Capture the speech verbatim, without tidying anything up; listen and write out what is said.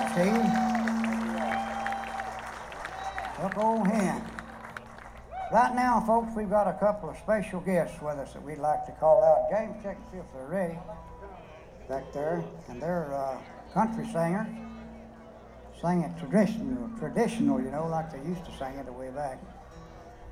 Steve. Look, old hen. Right now, folks, we've got a couple of special guests with us that we'd like to call out. James, check and see if they're ready back there. And they're uh, country singers. Sing it traditional, traditional, you know, like they used to sing it the way back.